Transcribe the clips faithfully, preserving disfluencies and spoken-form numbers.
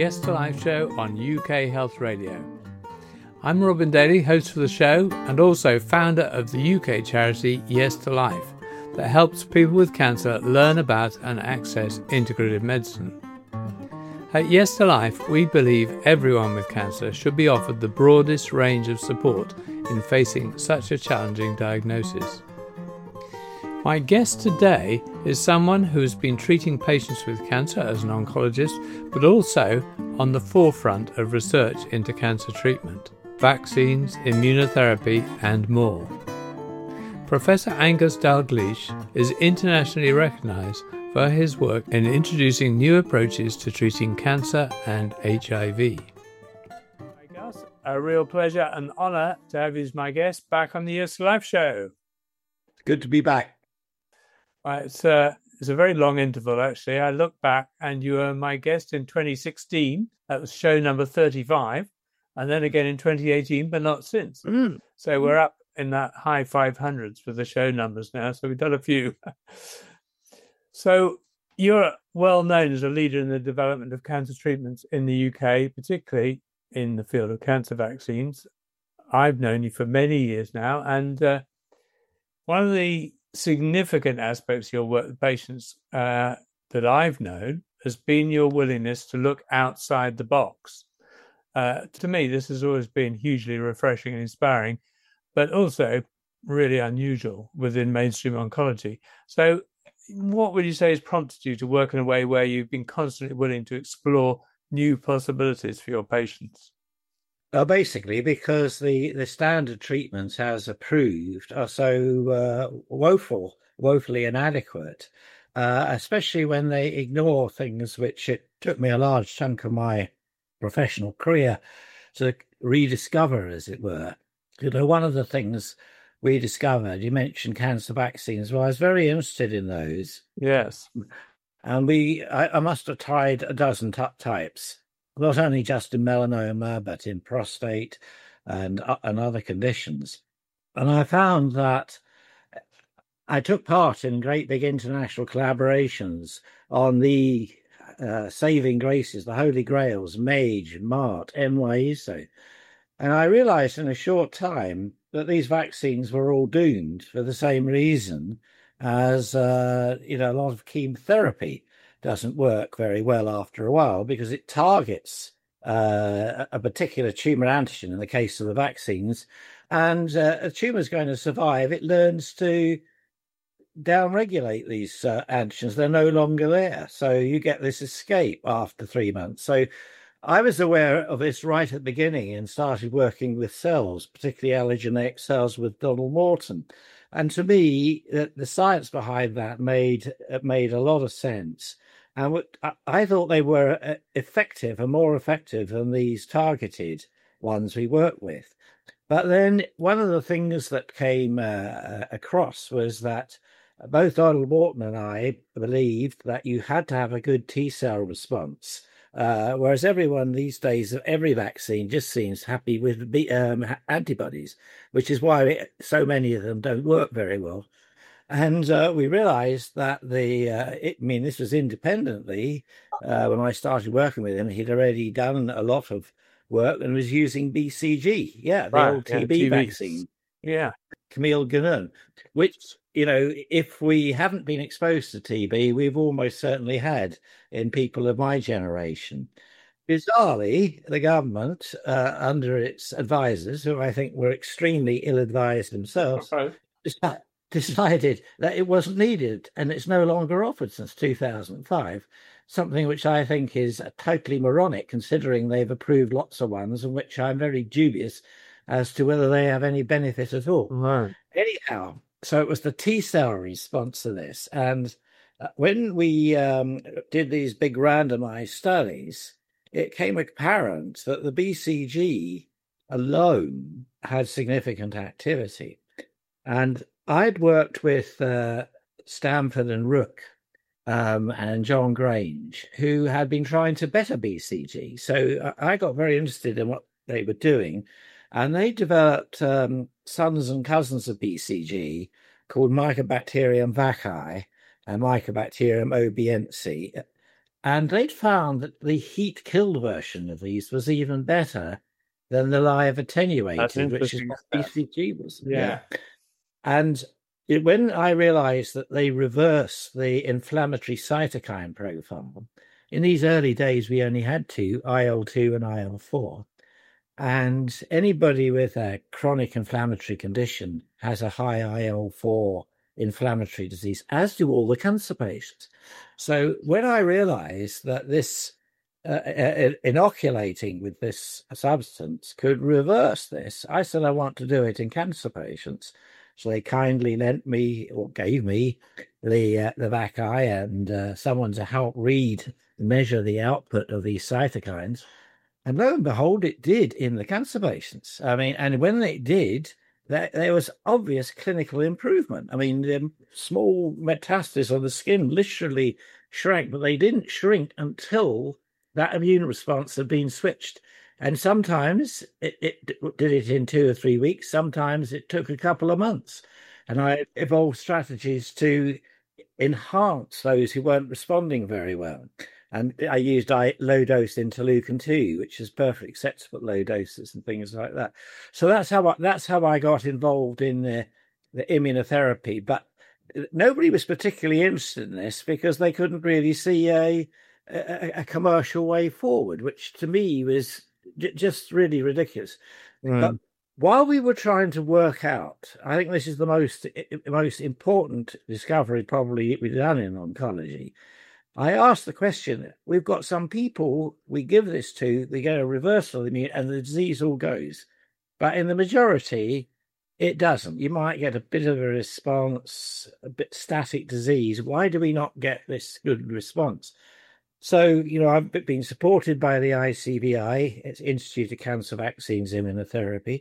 Yes to Life show on U K Health Radio. I'm Robin Daly, host for the show and also founder of the U K charity Yes to Life that helps people with cancer learn about and access integrative medicine. At Yes to Life, we believe everyone with cancer should be offered the broadest range of support in facing such a challenging diagnosis. My guest today is someone who has been treating patients with cancer as an oncologist, but also on the forefront of research into cancer treatment, vaccines, immunotherapy, and more. Professor Angus Dalgleish is internationally recognised for his work in introducing new approaches to treating cancer and H I V. Angus, a real pleasure and honour to have you as my guest back on the Yes to Life show. Good to be back. Right, it's, a, it's a very long interval, actually. I look back and you were my guest in twenty sixteen. That was show number thirty-five. And then again in twenty eighteen, but not since. Mm. So we're up in that high five hundreds for the show numbers now. So we've done a few. So you're well known as a leader in the development of cancer treatments in the U K, particularly in the field of cancer vaccines. I've known you for many years now. And uh, one of the significant aspects of your work with patients uh, that I've known has been your willingness to look outside the box. Uh, to me, this has always been hugely refreshing and inspiring, but also really unusual within mainstream oncology. So what would you say has prompted you to work in a way where you've been constantly willing to explore new possibilities for your patients? Well, basically, because the, the standard treatments as approved are so uh, woeful, woefully inadequate, uh, especially when they ignore things which it took me a large chunk of my professional career to rediscover, as it were. You know, one of the things we discovered, you mentioned cancer vaccines. Well, I was very interested in those. Yes. And we, I, I must have tried a dozen t- types. Not only just in melanoma, but in prostate and, uh, and other conditions. And I found that I took part in great big international collaborations on the uh, saving graces, the holy grails, MAGE, MART, N Y E S O. And I realized in a short time that these vaccines were all doomed for the same reason as, uh, you know, a lot of chemotherapy doesn't work very well after a while because it targets uh, a particular tumor antigen in the case of the vaccines, and uh, a tumor is going to survive. It learns to downregulate these uh, antigens. They're no longer there. So you get this escape after three months. So I was aware of this right at the beginning and started working with cells, particularly allogeneic cells with Donald Morton. And to me, the, the science behind that made made a lot of sense. And what, I, I thought they were effective and more effective than these targeted ones we work with. But then one of the things that came uh, across was that both Donald Morton and I believed that you had to have a good T-cell response. Uh, whereas everyone these days, every vaccine just seems happy with um, antibodies, which is why it, so many of them don't work very well. And uh, we realized that the, uh, it, I mean, this was independently, uh, when I started working with him, he'd already done a lot of work and was using B C G. Yeah, the right, old T B yeah, T B vaccine. Yeah. Camille Guénon, which, you know, if we haven't been exposed to T B, we've almost certainly had in people of my generation. Bizarrely, the government, uh, under its advisors, who I think were extremely ill-advised themselves, okay. decided that it wasn't needed, and it's no longer offered since two thousand five, something which I think is totally moronic, considering they've approved lots of ones, and which I'm very dubious as to whether they have any benefit at all. Right. Anyhow, so it was the T-cell response to this, and when we um, did these big randomized studies, it came apparent that the B C G alone had significant activity. And I'd worked with uh, Stanford and Rook um, and John Grange, who had been trying to better B C G. So I got very interested in what they were doing. And they developed um, sons and cousins of B C G called Mycobacterium vaccae and Mycobacterium obiense. And they'd found that the heat-killed version of these was even better than the live attenuated, which is what B C G was. Yeah. yeah. And it, when I realized that they reverse the inflammatory cytokine profile, in these early days, we only had two, I L two and I L four. And anybody with a chronic inflammatory condition has a high I L four inflammatory disease, as do all the cancer patients. So when I realized that this uh, uh, inoculating with this substance could reverse this, I said, I want to do it in cancer patients. So they kindly lent me or gave me the uh, the Vacai and uh, someone to help read, measure the output of these cytokines. And lo and behold, it did in the cancer patients. I mean, and when it did, there, there was obvious clinical improvement. I mean, the small metastases on the skin literally shrank, but they didn't shrink until that immune response had been switched. And sometimes it, it did it in two or three weeks. Sometimes it took a couple of months. And I evolved strategies to enhance those who weren't responding very well. And I used low dose interleukin two, which is perfectly acceptable low doses and things like that. So that's how I, that's how I got involved in the, the immunotherapy. But nobody was particularly interested in this because they couldn't really see a a, a commercial way forward, which to me was j- just really ridiculous. Mm. But while we were trying to work out, I think this is the most most important discovery probably we've done in oncology. I asked the question, we've got some people, we give this to, they get a reversal of the immune and the disease all goes. But in the majority, it doesn't. You might get a bit of a response, a bit static disease. Why do we not get this good response? So, you know, I've been supported by the I C V I, it's Institute of Cancer Vaccines Immunotherapy.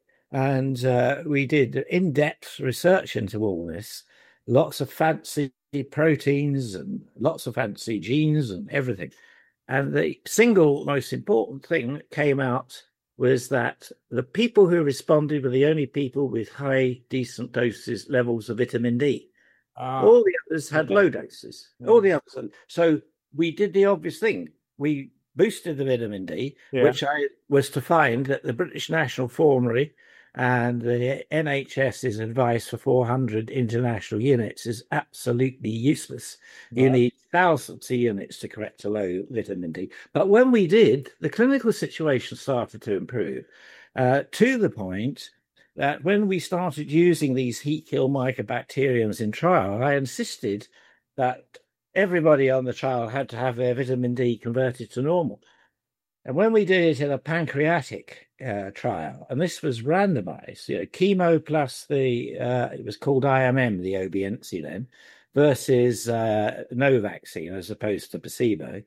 And uh, we did in-depth research into all this, lots of fancy proteins and lots of fancy genes and everything. And the single most important thing that came out was that the people who responded were the only people with high, decent doses levels of vitamin D. Ah, all the others had okay. low doses. Yeah. All the others. So we did the obvious thing. We boosted the vitamin D, yeah. which I was to find that the British National Formulary and the N H S's advice for four hundred international units is absolutely useless. Right. You need thousands of units to correct a low vitamin D. But when we did, the clinical situation started to improve uh, to the point that when we started using these heat kill mycobacteriums in trial, I insisted that everybody on the trial had to have their vitamin D converted to normal. And when we did it in a pancreatic uh, trial, and this was randomized, you know, chemo plus the, uh, it was called I M M, the Obiensi then, versus uh, no vaccine as opposed to placebo,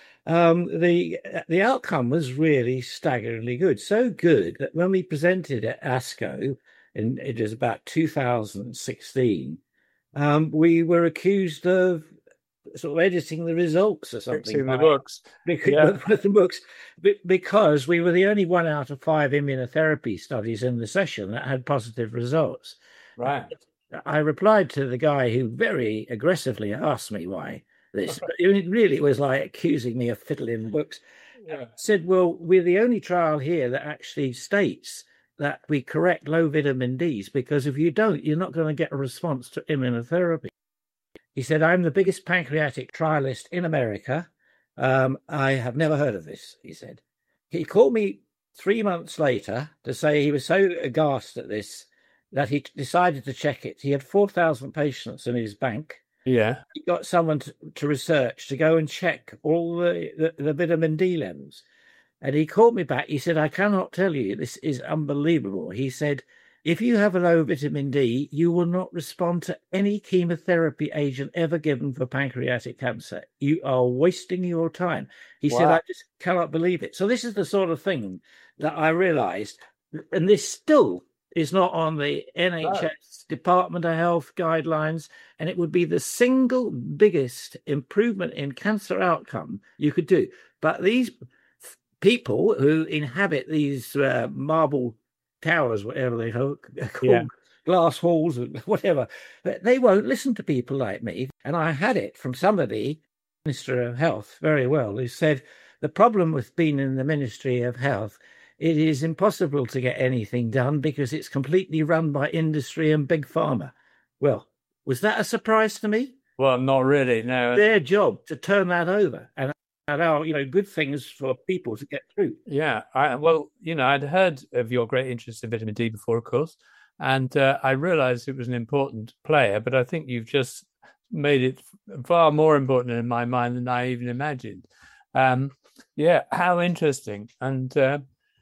um, the the outcome was really staggeringly good. So good that when we presented at ASCO, in, it was about two thousand sixteen, um, we were accused of sort of editing the results or something. In the books. Because, yeah. the books, because we were the only one out of five immunotherapy studies in the session that had positive results. Right. I replied to the guy who very aggressively asked me why this. It really was like accusing me of fiddling books. Yeah. I said, well, we're the only trial here that actually states that we correct low vitamin Ds, because if you don't, you're not going to get a response to immunotherapy. He said, I'm the biggest pancreatic trialist in America. Um, I have never heard of this, he said. He called me three months later to say he was so aghast at this that he decided to check it. He had four thousand patients in his bank. Yeah. He got someone to, to research to go and check all the, the, the vitamin D levels. And he called me back. He said, I cannot tell you, this is unbelievable. He said, if you have a low vitamin D, you will not respond to any chemotherapy agent ever given for pancreatic cancer. You are wasting your time. He wow. said, I just cannot believe it. So this is the sort of thing that I realized, and this still is not on the N H S oh. Department of Health guidelines, and it would be the single biggest improvement in cancer outcome you could do. But these people who inhabit these uh, marble towers, whatever they call yeah. glass halls, whatever, they won't listen to people like me. And I had it from somebody Minister of Health very well, who said the problem with being in the Ministry of Health, it is impossible to get anything done because it's completely run by industry and big pharma. Well, was that a surprise to me? Well, not really, no. Their job to turn that over and allow, you know, good things for people to get through. Yeah, I, well, you know, I'd heard of your great interest in vitamin D before, of course, and uh, I realized it was an important player, but I think you've just made it far more important in my mind than I even imagined. Um, yeah, how interesting. And uh,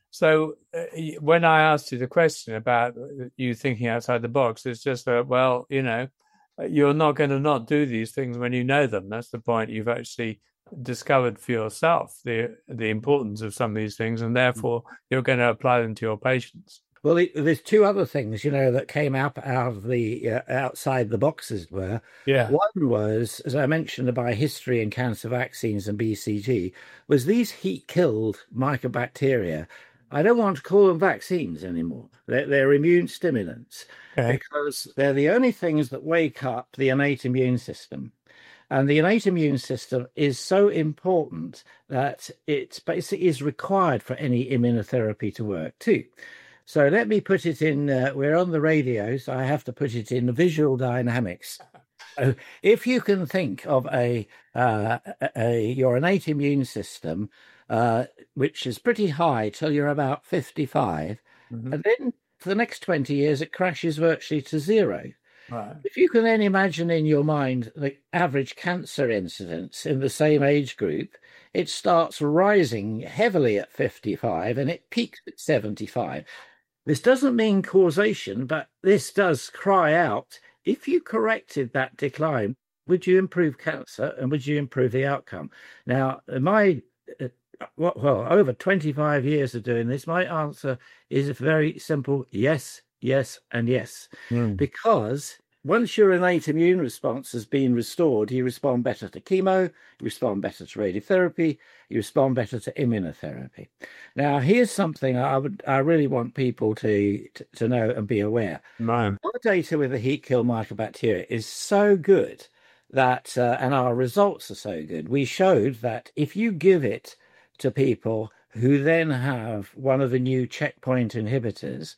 so uh, when I asked you the question about you thinking outside the box, it's just that, well, you know, you're not going to not do these things when you know them. That's the point. You've actually discovered for yourself the the importance of some of these things, and therefore you're going to apply them to your patients. Well, there's two other things, you know, that came up out of the uh, outside the boxes were. Yeah. One was, as I mentioned, by history and cancer vaccines and B C G, was these heat-killed mycobacteria. I don't want to call them vaccines anymore. They're, they're immune stimulants, okay, because they're the only things that wake up the innate immune system. And the innate immune system is so important that it basically is required for any immunotherapy to work too. So let me put it in, uh, we're on the radio, so I have to put it in visual dynamics. So if you can think of a, uh, a your innate immune system, uh, which is pretty high till you're about fifty-five, mm-hmm. and then for the next twenty years, it crashes virtually to zero. Right. If you can then imagine in your mind the average cancer incidence in the same age group, it starts rising heavily at fifty-five and it peaks at seventy-five. This doesn't mean causation, but this does cry out, if you corrected that decline, would you improve cancer and would you improve the outcome? Now, my, uh, well, over twenty-five years of doing this, my answer is a very simple yes, yes, and yes. Mm. Because once your innate immune response has been restored, you respond better to chemo, you respond better to radiotherapy, you respond better to immunotherapy. Now, here's something I would I really want people to to, to know and be aware. Man. Our data with the heat-kill mycobacteria is so good that, uh, and our results are so good, we showed that if you give it to people who then have one of the new checkpoint inhibitors,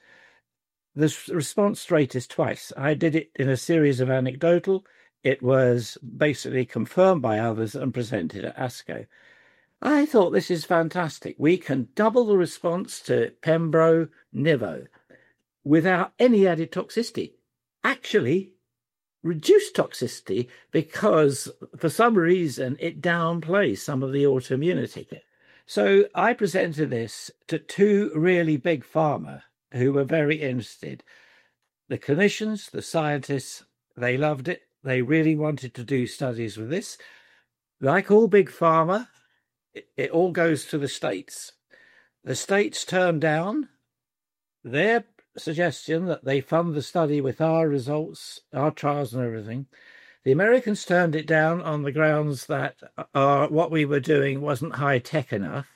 the response rate is twice. I did it in a series of anecdotal. It was basically confirmed by others and presented at ASCO. I thought this is fantastic. We can double the response to Pembro Nivo without any added toxicity. Actually, reduce toxicity because for some reason it downplays some of the autoimmunity. So I presented this to two really big pharma who were very interested. The clinicians, the scientists, they loved it. They really wanted to do studies with this. Like all big pharma, it, it all goes to the States. The States turned down their suggestion that they fund the study with our results, our trials and everything. The Americans turned it down on the grounds that uh, what we were doing wasn't high-tech enough.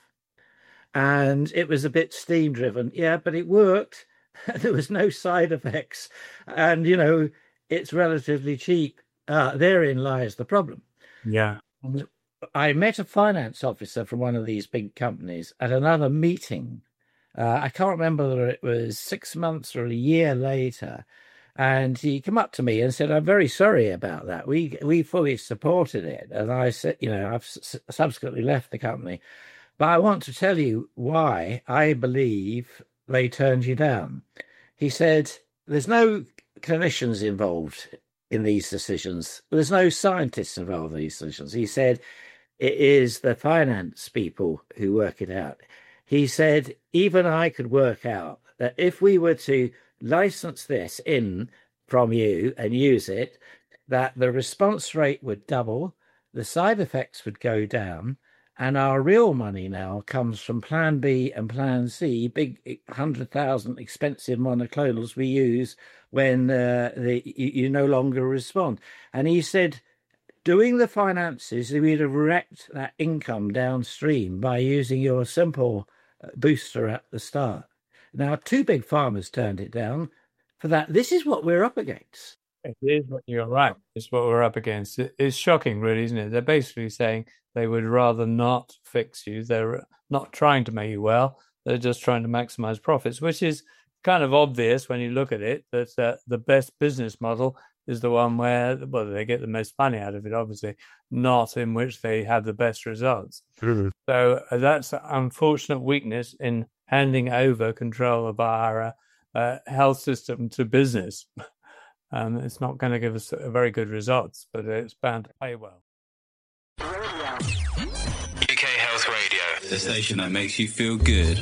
And it was a bit steam driven. Yeah, but it worked. There was no side effects. And, you know, it's relatively cheap. Uh, therein lies the problem. Yeah. I met a finance officer from one of these big companies at another meeting. Uh, I can't remember whether it was six months or a year later. And he came up to me and said, I'm very sorry about that. We we fully supported it. And I said, you know, I've s- subsequently left the company. But I want to tell you why I believe they turned you down. He said, there's no clinicians involved in these decisions. There's no scientists involved in these decisions. He said, it is the finance people who work it out. He said, even I could work out that if we were to license this in from you and use it, that the response rate would double, the side effects would go down, and our real money now comes from Plan B and Plan C, big one hundred thousand expensive monoclonals we use when uh, the, you, you no longer respond. And he said, doing the finances, we'd have wrecked that income downstream by using your simple booster at the start. Now, two big farmers turned it down for that. This is what we're up against. It is what you're right. It's what we're up against. It- It's shocking, really, isn't it? They're basically saying they would rather not fix you. They're not trying to make you well. They're just trying to maximize profits, which is kind of obvious when you look at it, that uh, the best business model is the one where, well, they get the most money out of it, obviously, not in which they have the best results. Mm-hmm. So uh, that's an unfortunate weakness in handing over control of our uh, uh, health system to business. Um, it's not going to give us a very good results, but it's bound to pay well. U K Health Radio, the station that makes you feel good.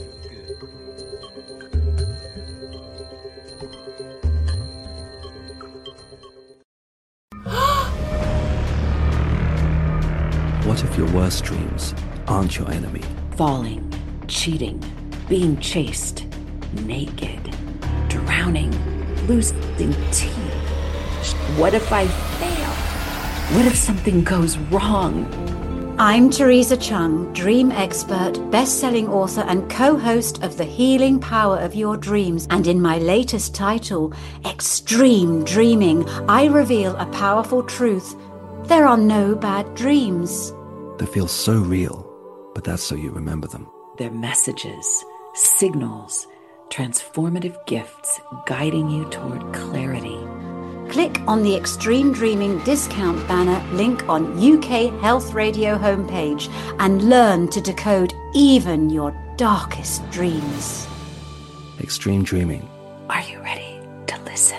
What if your worst dreams aren't your enemy? Falling, cheating, being chased, naked, drowning, losing teeth. What if I fail? What if something goes wrong? I'm Teresa Chung, dream expert, best-selling author and co-host of The Healing Power of Your Dreams. And in my latest title, Extreme Dreaming, I reveal a powerful truth. There are no bad dreams. They feel so real, but that's so you remember them. They're messages, signals, transformative gifts guiding you toward clarity. Click on the Extreme Dreaming discount banner link on U K Health Radio homepage and learn to decode even your darkest dreams. Extreme Dreaming. Are you ready to listen?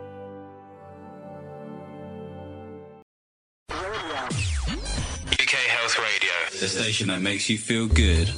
U K Health Radio, the station that makes you feel good.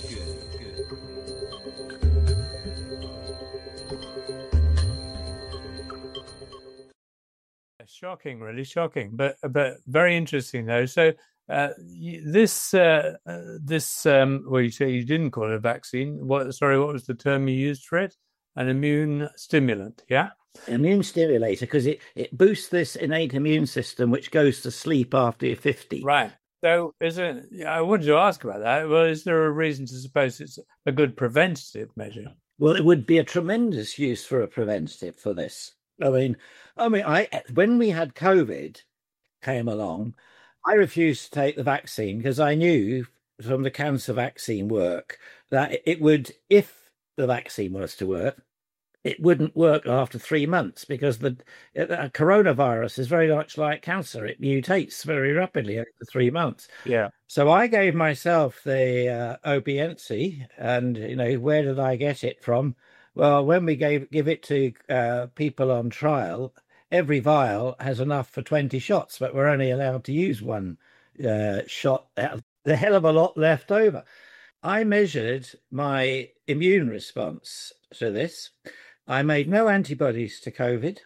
Shocking, really shocking, but but very interesting though. So uh, this uh, this um, well, you say you didn't call it a vaccine. What? Sorry, what was the term you used for it? An immune stimulant, yeah. Immune stimulator, because it it boosts this innate immune system, which goes to sleep after you're fifty. Right. So, is it? I wanted to ask about that. Well, is there a reason to suppose it's a good preventative measure? Well, it would be a tremendous use for a preventative for this. I mean, I mean, I when we had COVID came along, I refused to take the vaccine because I knew from the cancer vaccine work that it would, if the vaccine was to work, it wouldn't work after three months because the uh, coronavirus is very much like cancer. It mutates very rapidly after three months. Yeah. So I gave myself the uh, Obiensi, and, you know, where did I get it from? Well, when we gave give it to uh, people on trial, every vial has enough for twenty shots, but we're only allowed to use one uh, shot. There's a hell of a lot left over. I measured my immune response to this. I made no antibodies to COVID,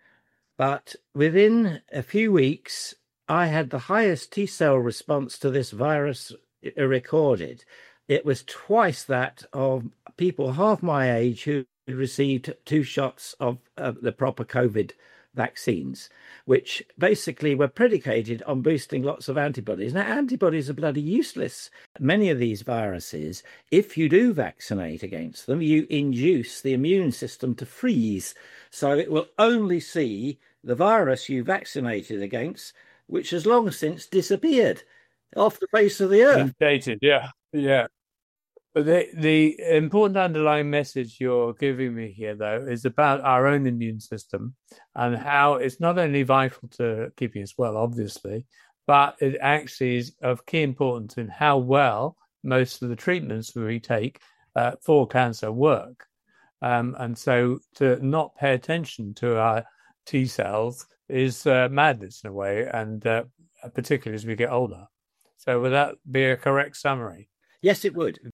but within a few weeks, I had the highest T cell response to this virus recorded. It was twice that of people half my age who received two shots of uh, the proper COVID vaccines, which basically were predicated on boosting lots of antibodies. Now, antibodies are bloody useless. Many of these viruses, if you do vaccinate against them, you induce the immune system to freeze. So it will only see the virus you vaccinated against, which has long since disappeared off the face of the earth. Dated, yeah, yeah. But the the important underlying message you're giving me here, though, is about our own immune system and how it's not only vital to keeping us well, obviously, but it actually is of key importance in how well most of the treatments we take uh, for cancer work. Um, and so to not pay attention to our T cells is uh, madness in a way, and uh, particularly as we get older. So would that be a correct summary? Yes, it would.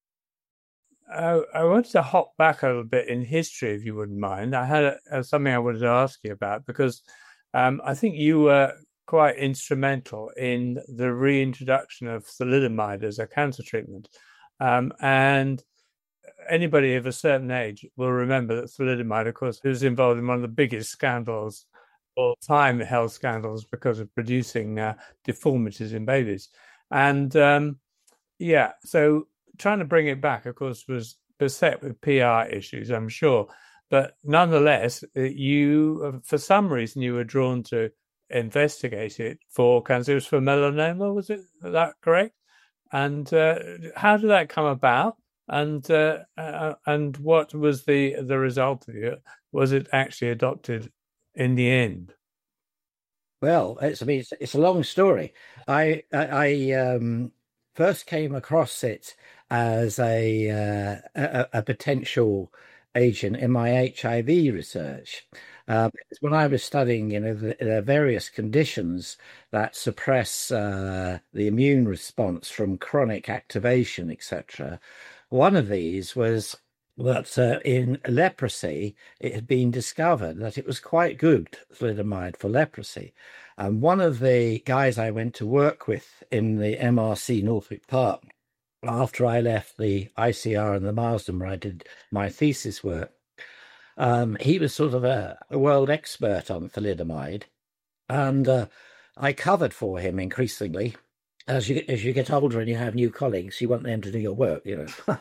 Uh, I wanted to hop back a little bit in history, if you wouldn't mind. I had a, a, something I wanted to ask you about, because um, I think you were quite instrumental in the reintroduction of thalidomide as a cancer treatment. Um, and anybody of a certain age will remember that thalidomide, of course, was involved in one of the biggest scandals of all time, health scandals, because of producing uh, deformities in babies. And um, yeah, so trying to bring it back, of course, was beset with P R issues, I'm sure. but nonetheless, you, for some reason, you were drawn to investigate it for cancer. It was for melanoma, was it? Is that correct? And uh, how did that come about? And uh, uh, and what was the the result of it? Was it actually adopted in the end? Well, it's I mean it's, it's a long story. I I, I um, first came across it as a, uh, a a potential agent in my H I V research. Uh, when I was studying, you know, the, the various conditions that suppress uh, the immune response from chronic activation, et cetera. One of these was that uh, in leprosy, it had been discovered that it was quite good, thalidomide, for leprosy. And one of the guys I went to work with in the M R C Norfolk Park, after I left the I C R and the Marsden where I did my thesis work, um, he was sort of a, a world expert on thalidomide. And uh, I covered for him increasingly. As you as you get older and you have new colleagues, you want them to do your work, you know.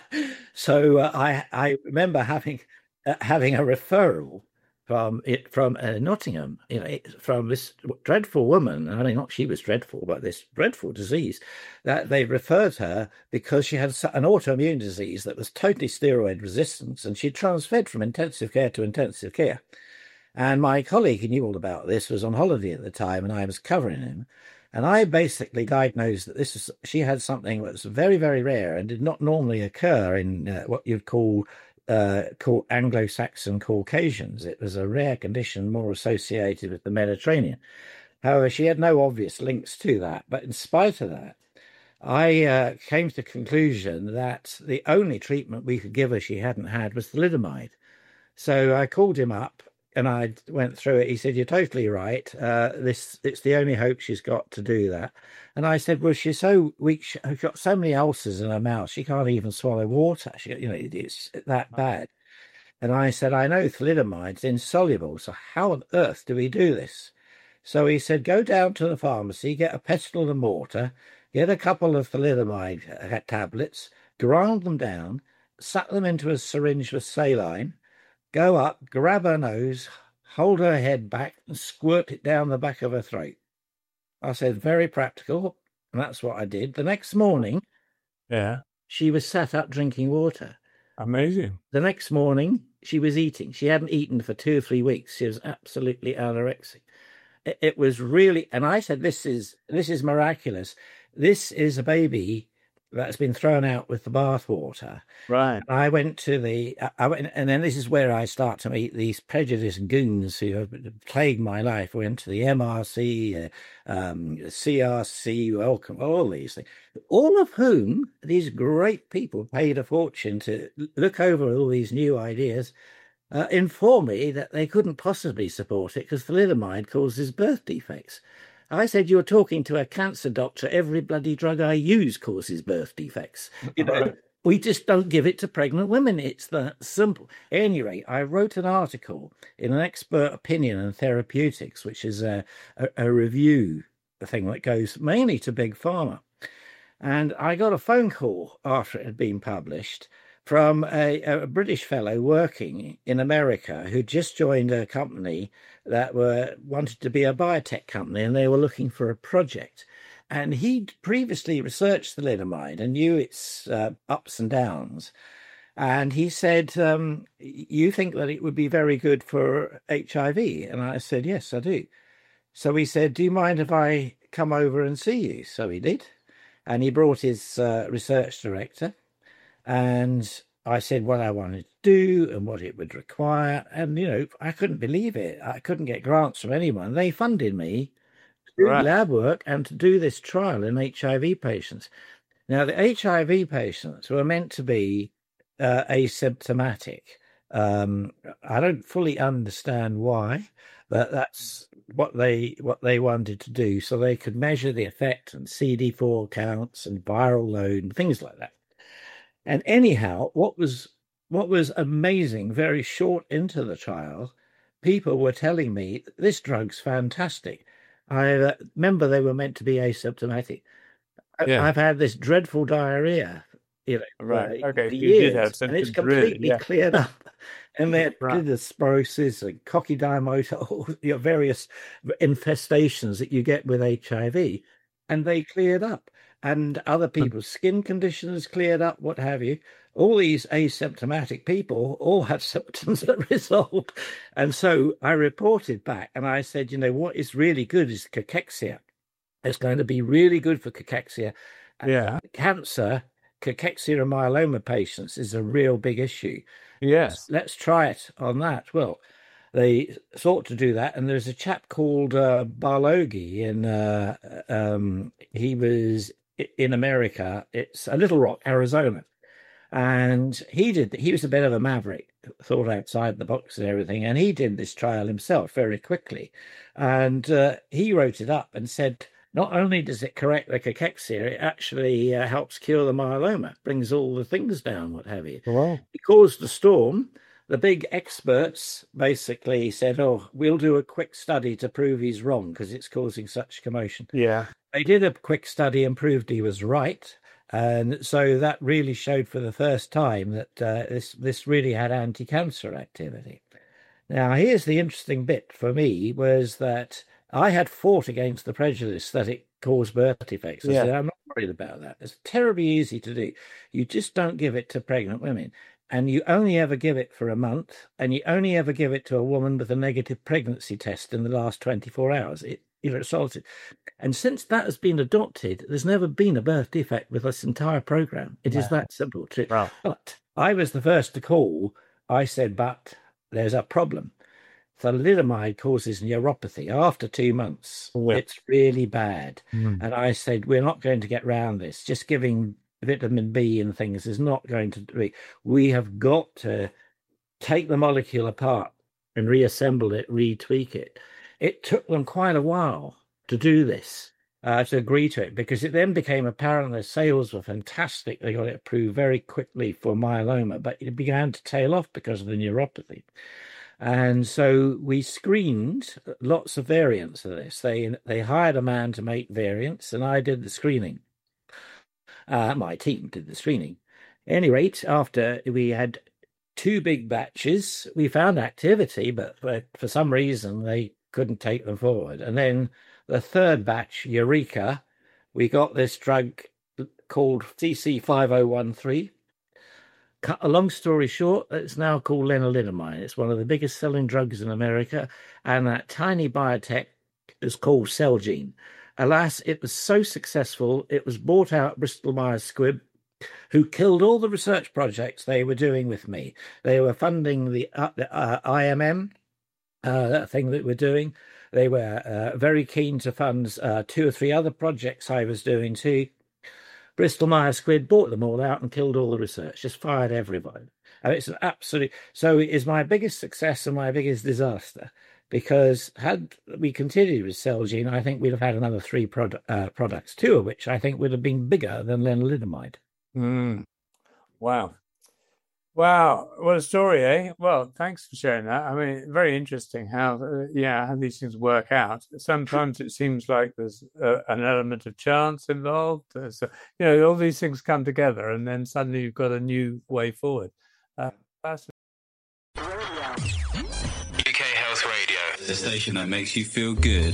So uh, I I remember having uh, having a referral from it from uh, Nottingham, you know, it, from this dreadful woman. I mean, not she was dreadful, but this dreadful disease that they referred her because she had an autoimmune disease that was totally steroid resistant, and she transferred from intensive care to intensive care. And my colleague who knew all about this was on holiday at the time, and I was covering him. And I basically diagnosed that this is she had something that was very, very rare and did not normally occur in uh, what you'd call uh, call Anglo-Saxon Caucasians. It was a rare condition more associated with the Mediterranean. However, she had no obvious links to that. But in spite of that, I uh, came to the conclusion that the only treatment we could give her she hadn't had was thalidomide. So I called him up. And I went through it. He said, "You're totally right. Uh, this it's the only hope she's got to do that." And I said, "Well, she's so weak. She's got so many ulcers in her mouth. She can't even swallow water. She, you know, it's that bad." And I said, "I know thalidomide's insoluble. So how on earth do we do this?" So he said, "Go down to the pharmacy, get a pestle and mortar, get a couple of thalidomide tablets, grind them down, suck them into a syringe with saline. Go up, grab her nose, hold her head back, and squirt it down the back of her throat." I said, "Very practical." And that's what I did. The next morning, yeah, she was sat up drinking water. Amazing. The next morning, she was eating. She hadn't eaten for two or three weeks. She was absolutely anorexic. It, it was really, and I said, this is this is miraculous. This is a baby that's been thrown out with the bathwater. Right. I went to the, I went, and then this is where I start to meet these prejudiced goons who have plagued my life. I went to the M R C, uh, um, C R C, Wellcome, all these things, all of whom, these great people, paid a fortune to look over all these new ideas, uh, inform me that they couldn't possibly support it because thalidomide causes birth defects. I said, "You're talking to a cancer doctor. Every bloody drug I use causes birth defects. You know, right. We just don't give it to pregnant women. It's that simple." At any rate, I wrote an article in an Expert Opinion and Therapeutics, which is a, a, a review thing that goes mainly to Big Pharma. And I got a phone call after it had been published from a, a British fellow working in America who just joined a company that were wanted to be a biotech company, and they were looking for a project. And he'd previously researched thalidomide and knew its uh, ups and downs. And he said, um, "You think that it would be very good for H I V?" And I said, "Yes, I do." So he said, "Do you mind if I come over and see you?" So he did. And he brought his uh, research director. And I said what I wanted to do and what it would require. And, you know, I couldn't believe it. I couldn't get grants from anyone. They funded me to do right. lab work and to do this trial in H I V patients. Now, the H I V patients were meant to be uh, asymptomatic. Um, I don't fully understand why, but that's what they what they wanted to do, so they could measure the effect on C D four counts and viral load and things like that. And anyhow, what was what was amazing, very short into the trial, people were telling me, "This drug's fantastic." I uh, remember they were meant to be asymptomatic. Yeah. I've had this dreadful diarrhea, you know, right? Uh, okay, for you years, did have and it's symptoms, completely really, yeah. cleared up. and they Right. did the spirosis and coccidioidomata, all your various infestations that you get with H I V, and they cleared up. And other people's skin conditions cleared up, what have you. All these asymptomatic people all had symptoms that resolved. And so I reported back and I said, you know, what is really good is cachexia. It's going to be really good for cachexia. Yeah. Cancer, cachexia and myeloma patients is a real big issue. Yes. Let's try it on that. Well, they sought to do that, and there's a chap called uh, Barlogi in uh, um, he was in America. It's a Little Rock, Arizona, and he did. He was a bit of a maverick, thought outside the box and everything, and he did this trial himself very quickly, and uh, he wrote it up and said, not only does it correct the cachexia, it actually uh, helps cure the myeloma, brings all the things down, what have you. Wow. It caused the storm. The big experts basically said, oh, we'll do a quick study to prove he's wrong because it's causing such commotion. Yeah. They did a quick study and proved he was right. And so that really showed for the first time that uh, this, this really had anti-cancer activity. Now, here's the interesting bit for me was that I had fought against the prejudice that it caused birth defects. I Yeah. said, I'm not worried about that. It's terribly easy to do. You just don't give it to pregnant women. And you only ever give it for a month, and you only ever give it to a woman with a negative pregnancy test in the last twenty-four hours. It, you know, it solves it. And since that has been adopted, there's never been a birth defect with this entire program. It is that simple. To, Wow. But I was the first to call. I said, but there's a problem. Thalidomide causes neuropathy. After two months, Yeah. it's really bad. Mm. And I said, we're not going to get round this. Just giving vitamin B and things is not going to do it. We have got to take the molecule apart and reassemble it, retweak it. It took them quite a while to do this, uh, to agree to it, because it then became apparent their sales were fantastic. They got it approved very quickly for myeloma, but it began to tail off because of the neuropathy. And so we screened lots of variants of this. They they hired a man to make variants, and I did the screening. Uh, my team did the screening. At any rate, after we had two big batches, we found activity, but for, for some reason they couldn't take them forward. And then the third batch, Eureka, we got this drug called C C five oh one three. Cut a long story short, it's now called lenalidomide. It's one of the biggest selling drugs in America, and that tiny biotech is called Celgene. Alas, it was so successful, it was bought out Bristol Myers Squibb, who killed all the research projects they were doing with me. They were funding the, uh, the uh, I M M, uh, that thing that we're doing. They were uh, very keen to fund uh, two or three other projects I was doing too. Bristol Myers Squibb bought them all out and killed all the research, just fired everybody. And it's an absolute, so it is my biggest success and my biggest disaster, because had we continued with Celgene, I think we'd have had another three product, uh, products, two of which I think would have been bigger than lenalidomide. Mm. Wow. Wow. What a story, eh? Well, thanks for sharing that. I mean, very interesting how, uh, yeah, how these things work out. Sometimes it seems like there's uh, an element of chance involved. There's, uh, you know, all these things come together and then suddenly you've got a new way forward. Uh, fascinating. U K Health Radio, the station that makes you feel good.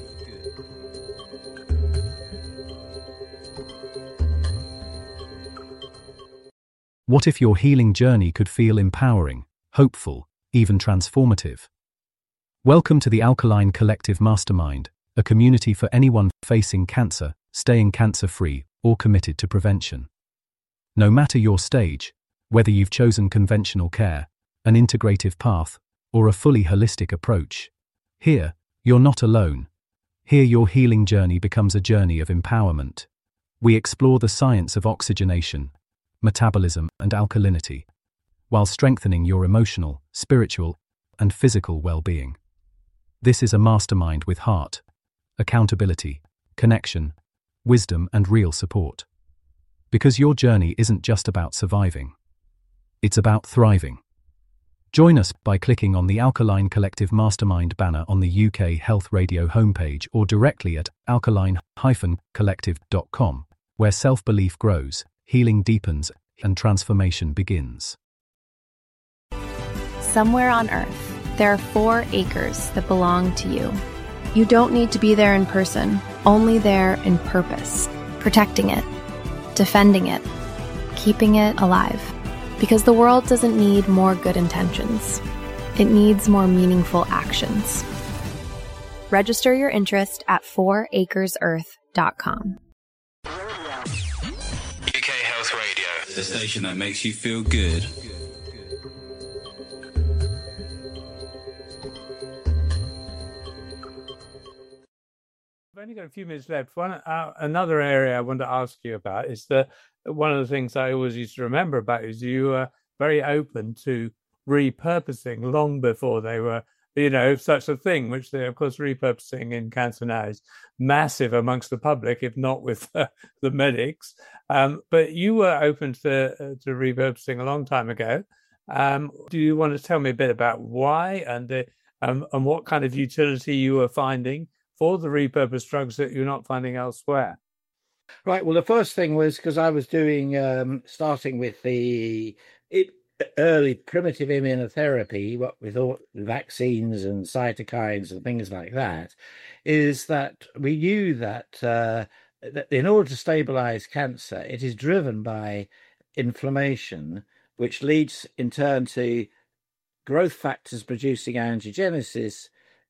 What if your healing journey could feel empowering, hopeful, even transformative? Welcome to the Alkaline Collective Mastermind, a community for anyone facing cancer, staying cancer-free, or committed to prevention. No matter your stage, whether you've chosen conventional care, an integrative path, or a fully holistic approach, here, you're not alone. Here your healing journey becomes a journey of empowerment. We explore the science of oxygenation, metabolism, and alkalinity, while strengthening your emotional, spiritual, and physical well-being. This is a mastermind with heart, accountability, connection, wisdom, and real support. Because your journey isn't just about surviving. It's about thriving. Join us by clicking on the Alkaline Collective Mastermind banner on the U K Health Radio homepage or directly at alkaline dash collective dot com, where self-belief grows, healing deepens, and transformation begins. somewhere on Earth, there are four acres that belong to you. You don't need to be there in person, only there in purpose, protecting it, defending it, keeping it alive. Because the world doesn't need more good intentions. It needs more meaningful actions. Register your interest at four acres earth dot com. U K Health Radio, the station that makes you feel good. I've only got a few minutes left. One uh, another area I want to ask you about is that one of the things I always used to remember about is you were very open to repurposing long before they were, you know, such a thing, which they, of course, repurposing in cancer now is massive amongst the public, if not with uh, the medics. Um, but you were open to, uh, to repurposing a long time ago. Um, do you want to tell me a bit about why and, the, um, and what kind of utility you were finding for the repurposed drugs that you're not finding elsewhere? Right. Well, the first thing was because I was doing, um, starting with the it, early primitive immunotherapy, what with all vaccines and cytokines and things like that, is that we knew that, uh, that in order to stabilize cancer, it is driven by inflammation, which leads in turn to growth factors producing angiogenesis,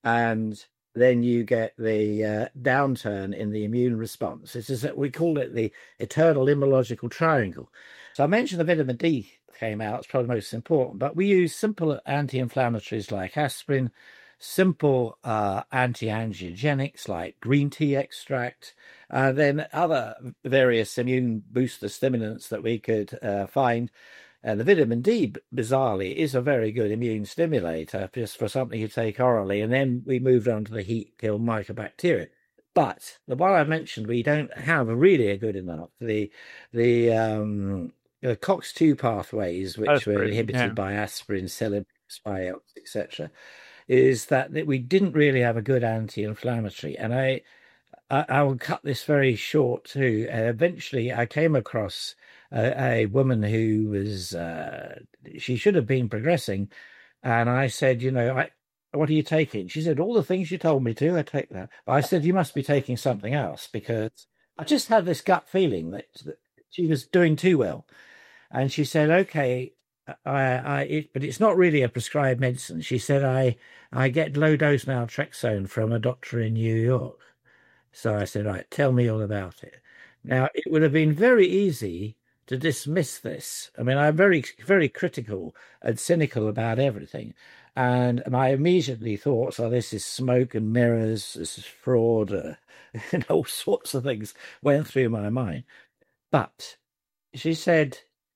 and then you get the uh, downturn in the immune response. This is we call it the eternal immunological triangle. So I mentioned the vitamin D came out; it's probably the most important. But we use simple anti-inflammatories like aspirin, simple uh, anti-angiogenics like green tea extract, and then other various immune booster stimulants that we could uh, find. And the vitamin D, bizarrely, is a very good immune stimulator just for something you take orally. And then we moved on to the heat-kill mycobacteria. But the one I mentioned, we don't have a really a good enough. The the um, the COX two pathways, which aspirin, were inhibited yeah. by aspirin, Celebrex, Biox, et cetera, is that, that we didn't really have a good anti-inflammatory. And I, I, I will cut this very short too. And eventually, I came across A, a woman who was, uh, she should have been progressing. And I said, you know, I, what are you taking? She said, all the things you told me to, I take that. I said, you must be taking something else, because I just had this gut feeling that, that she was doing too well. And she said, okay, I, I, it, but it's not really a prescribed medicine. She said, I, I get low dose naltrexone from a doctor in New York. So I said, right, tell me all about it. Now, it would have been very easy to dismiss this. I mean, I'm very, very critical and cynical about everything. And my immediately thoughts are, this is smoke and mirrors, this is fraud, uh, and all sorts of things went through my mind. But she said,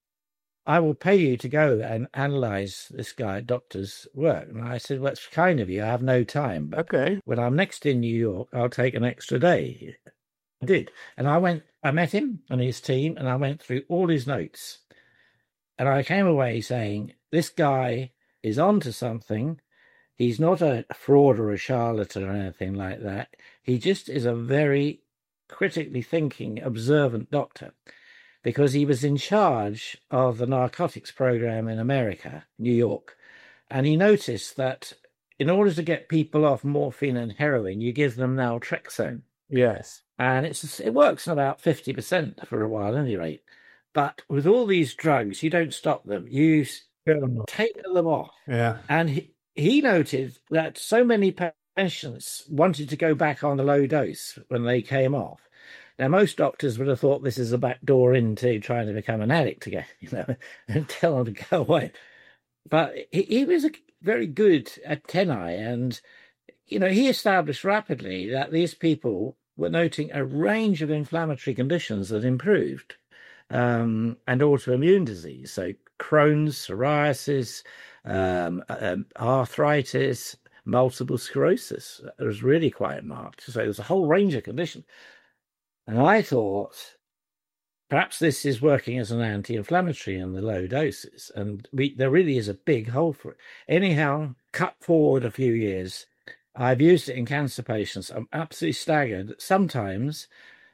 I will pay you to go and analyze this guy, doctor's work. And I said, well, it's kind of you. I have no time. But okay. When I'm next in New York, I'll take an extra day. I did. And I went, I met him and his team, and I went through all his notes. And I came away saying, this guy is onto something. He's not a fraud or a charlatan or anything like that. He just is a very critically thinking, observant doctor, because he was in charge of the narcotics program in America, New York. And he noticed that in order to get people off morphine and heroin, you give them naltrexone. Yes. And it's it works in about fifty percent for a while, at any rate. But with all these drugs, you don't stop them. You take them off. Yeah. And he, he noted that so many patients wanted to go back on the low dose when they came off. Now, most doctors would have thought this is a back door into trying to become an addict again, you know, and tell them to go away. But he, he was a, very good at Tenai, and, you know, he established rapidly that these people were noting a range of inflammatory conditions that improved, um, and autoimmune disease. So Crohn's, psoriasis, um, um, arthritis, multiple sclerosis. It was really quite marked. So there's a whole range of conditions. And I thought, perhaps this is working as an anti-inflammatory in the low doses. And we, there really is a big hole for it. Anyhow, cut forward a few years, I've used it in cancer patients. I'm absolutely staggered. Sometimes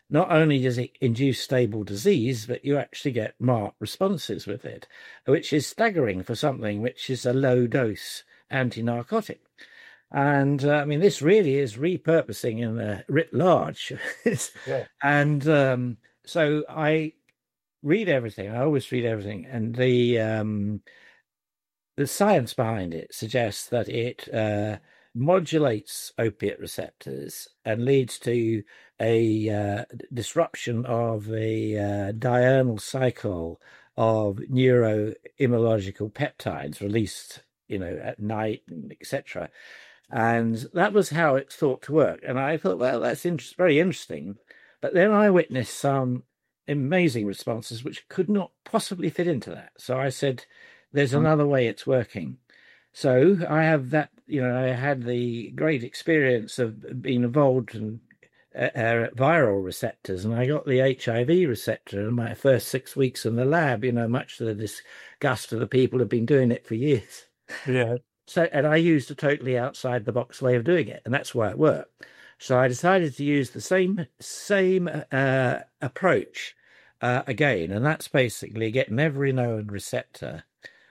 not only does it induce stable disease, but you actually get marked responses with it, which is staggering for something which is a low dose anti-narcotic. And uh, I mean, this really is repurposing in the writ large. yeah. And um, so I read everything. I always read everything. And the um, the science behind it suggests that it uh, modulates opiate receptors and leads to a uh, disruption of the uh, diurnal cycle of neuroimmunological peptides released, you know, at night, et cetera. And that was how it's thought to work. And I thought, well, that's inter- very interesting. But then I witnessed some amazing responses which could not possibly fit into that. So I said, there's another way it's working. So I have that, you know, I had the great experience of being involved in uh, uh, viral receptors, and I got the H I V receptor in my first six weeks in the lab, you know, much to the disgust of the people who've been doing it for years. Yeah. So, and I used a totally outside the box way of doing it, and that's why it worked. So I decided to use the same same uh, approach uh, again, and that's basically getting every known receptor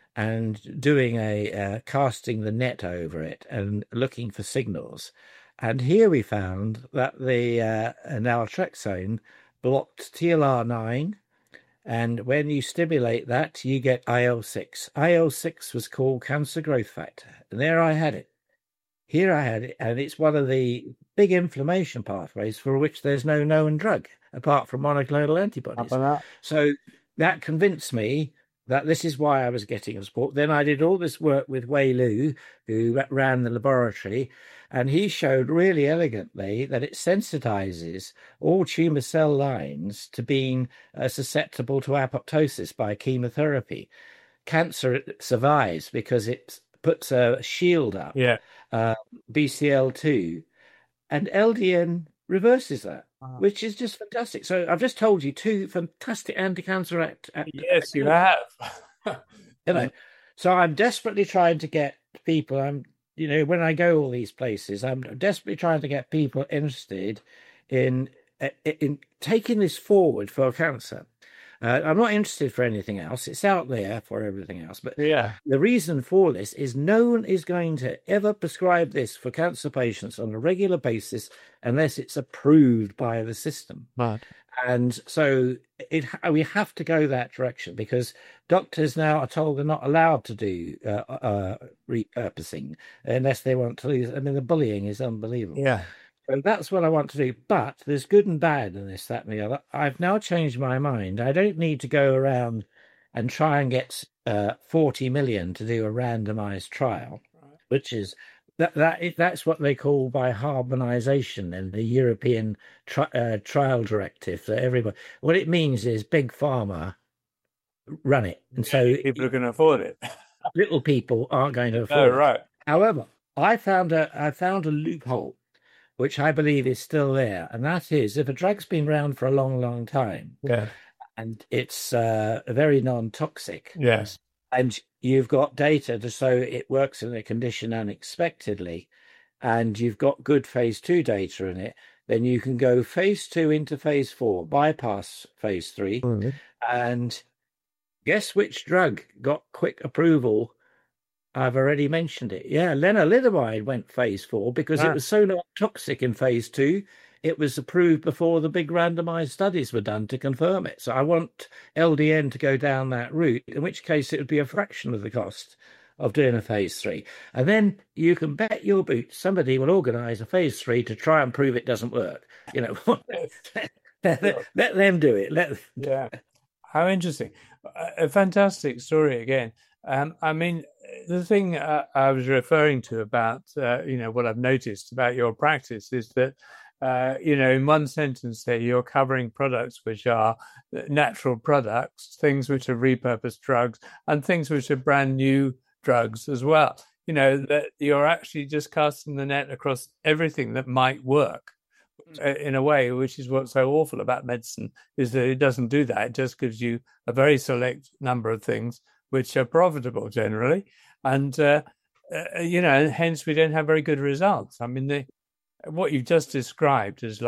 and doing a uh, casting the net over it and looking for signals. And here we found that the uh, naltrexone blocked T L R nine. And when you stimulate that, you get I L six. I L six was called cancer growth factor. And there I had it. Here I had it. And it's one of the big inflammation pathways for which there's no known drug, apart from monoclonal antibodies. That. So that convinced me that this is why I was getting a support. Then I did all this work with Wei Lu, who ran the laboratory, and he showed really elegantly that it sensitizes all tumor cell lines to being uh, susceptible to apoptosis by chemotherapy. Cancer survives because it puts a shield up, yeah. uh, B C L two, and L D N reverses that. Wow. Which is just fantastic. So I've just told you two fantastic anti-cancer act. act yes, you have. you know, so I'm desperately trying to get people. I'm, you know, when I go all these places, I'm desperately trying to get people interested in in taking this forward for cancer. Uh, I'm not interested for anything else. It's out there for everything else. But yeah, the reason for this is no one is going to ever prescribe this for cancer patients on a regular basis unless it's approved by the system. Right. And so it, we have to go that direction because doctors now are told they're not allowed to do uh, uh, repurposing unless they want to lose. I mean, the bullying is unbelievable. Yeah. And that's what I want to do. But there's good and bad in this, that, and the other. I've now changed my mind. I don't need to go around and try and get uh, forty million to do a randomized trial, right. which is that that that's what they call by harmonization in the European tri- uh, trial directive. That everybody, what it means is big pharma run it, and so people are going to afford it. Little people aren't going to afford oh, it. Right. However, I found a I found a loophole, which I believe is still there, and that is if a drug's been around for a long, long time, yeah, and it's uh, very non-toxic, yes, and you've got data to show it works in a condition unexpectedly, and you've got good phase two data in it, then you can go phase two into phase four, bypass phase three, mm-hmm. and guess which drug got quick approval? I've already mentioned it. Yeah, lenalidomide went phase four because ah. it was so not toxic in phase two. It was approved before the big randomized studies were done to confirm it. So I want L D N to go down that route, in which case it would be a fraction of the cost of doing a phase three. And then you can bet your boots somebody will organize a phase three to try and prove it doesn't work. You know, let, let them do it. Let yeah. How interesting. A fantastic story again. Um, I mean, the thing uh, I was referring to about, uh, you know, what I've noticed about your practice is that, uh, you know, in one sentence there, you're covering products which are natural products, things which are repurposed drugs, and things which are brand new drugs as well. You know, that you're actually just casting the net across everything that might work in a way, which is what's so awful about medicine, is that it doesn't do that. It just gives you a very select number of things which are profitable generally. And, uh, uh, you know, hence we don't have very good results. I mean, the, what you've just described is like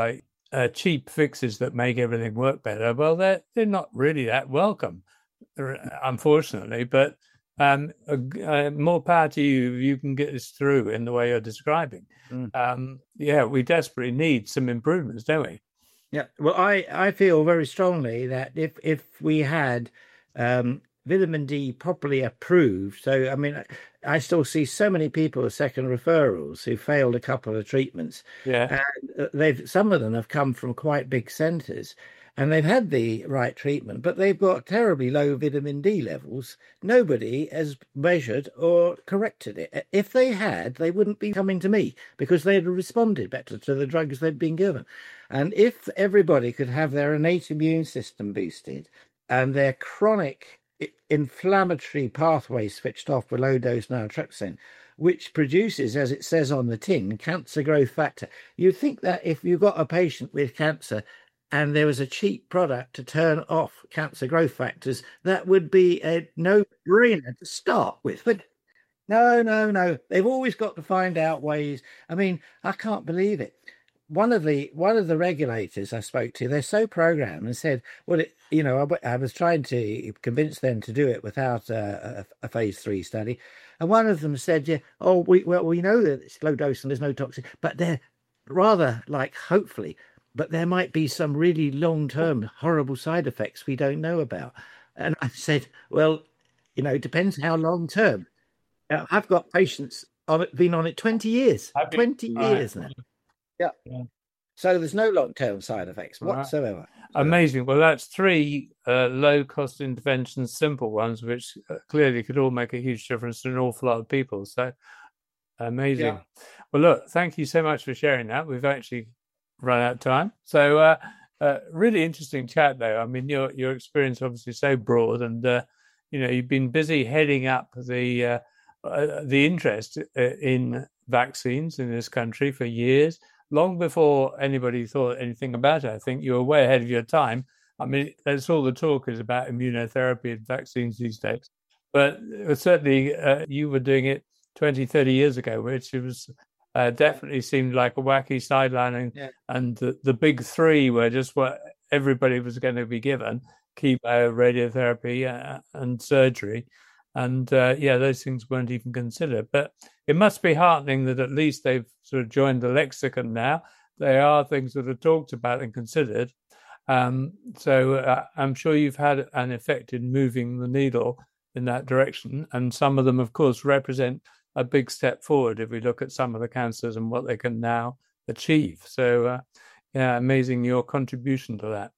uh, cheap fixes that make everything work better, well, they're, they're not really that welcome, unfortunately. But um, uh, more power to you if you can get this through in the way you're describing. Mm. Um, yeah, we desperately need some improvements, don't we? Yeah, well, I, I feel very strongly that if if we had um, vitamin D properly approved, so I mean, I still see so many people with second referrals who failed a couple of treatments. Yeah, and they've some of them have come from quite big centres, and they've had the right treatment, but they've got terribly low vitamin D levels. Nobody has measured or corrected it. If they had, they wouldn't be coming to me because they'd have responded better to the drugs they'd been given. And if everybody could have their innate immune system boosted and their chronic inflammatory pathway switched off with low-dose naltrexone, which produces, as it says on the tin, cancer growth factor, you'd think that if you got a patient with cancer and there was a cheap product to turn off cancer growth factors, that would be a no-brainer to start with. But no, no, no. They've always got to find out ways. I mean, I can't believe it. One of the one of the regulators I spoke to, they're so programmed and said, well, it, you know, I, I was trying to convince them to do it without a, a, a phase three study. And one of them said, yeah, oh, we, well, we know that it's low dose and there's no toxin, but they're rather like, hopefully, but there might be some really long-term horrible side effects we don't know about. And I said, well, you know, it depends how long-term. Uh, I've got patients on it, been on it twenty years, twenty years now. Yeah. yeah. So there's no long-term side effects whatsoever. Right. Amazing. Well, that's three uh, low-cost interventions, simple ones, which uh, clearly could all make a huge difference to an awful lot of people. So amazing. Yeah. Well, look, thank you so much for sharing that. We've actually run out of time. So uh, uh, really interesting chat, though. I mean, your your experience obviously so broad, and uh, you know, you've been busy heading up the uh, uh, the interest in vaccines in this country for years. Long before anybody thought anything about it. I think you were way ahead of your time. I mean, that's all the talk is about immunotherapy and vaccines these days. But certainly uh, you were doing it twenty, thirty years ago, which it was uh, definitely seemed like a wacky sidelining. Yeah. And the, the big three were just what everybody was going to be given, chemo, radiotherapy, uh, and surgery. And uh, yeah, those things weren't even considered. But it must be heartening that at least they've sort of joined the lexicon now. They are things that are talked about and considered. Um, so uh, I'm sure you've had an effect in moving the needle in that direction. And some of them, of course, represent a big step forward if we look at some of the cancers and what they can now achieve. So uh, yeah, amazing your contribution to that.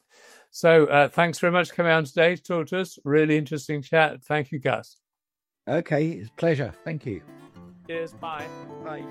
So uh, thanks very much for coming on today to talk to us. Really interesting chat. Thank you, Gus. Okay, it's a pleasure. Thank you. Cheers. Bye. Bye.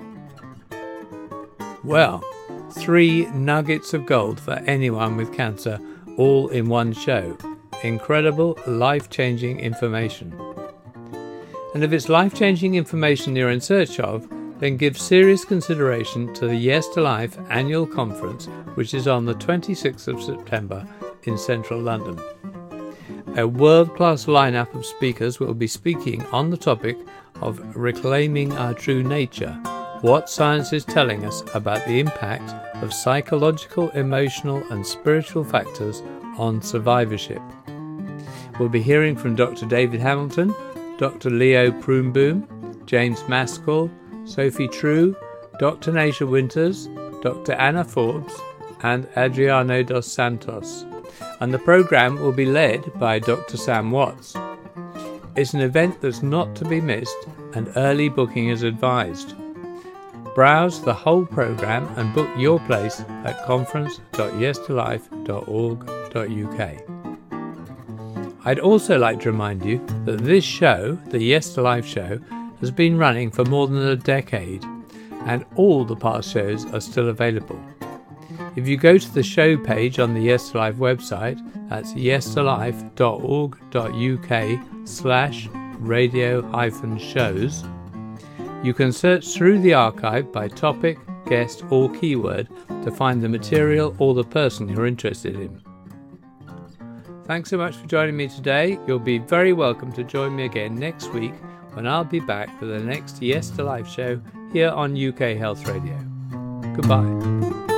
Well, three nuggets of gold for anyone with cancer, all in one show. Incredible, life-changing information. And if it's life-changing information you're in search of, then give serious consideration to the Yes to Life annual conference, which is on the twenty-sixth of September in central London. A world-class lineup of speakers will be speaking on the topic of reclaiming our true nature, what science is telling us about the impact of psychological, emotional and spiritual factors on survivorship. We'll be hearing from Doctor David Hamilton, Doctor Leo Proomboom, James Maskell, Sophie True, Doctor Nasia Winters, Doctor Anna Forbes and Adriano dos Santos. And the programme will be led by Doctor Sam Watts. It's an event that's not to be missed and early booking is advised. Browse the whole programme and book your place at conference dot yes to life dot org dot U K. I'd also like to remind you that this show, the Yes to Life show, has been running for more than a decade and all the past shows are still available. If you go to the show page on the Yes to Life website, that's yes to life dot org dot U K slash radio hyphen shows, you can search through the archive by topic, guest or keyword to find the material or the person you're interested in. Thanks so much for joining me today. You'll be very welcome to join me again next week when I'll be back for the next Yes to Life show here on U K Health Radio. Goodbye.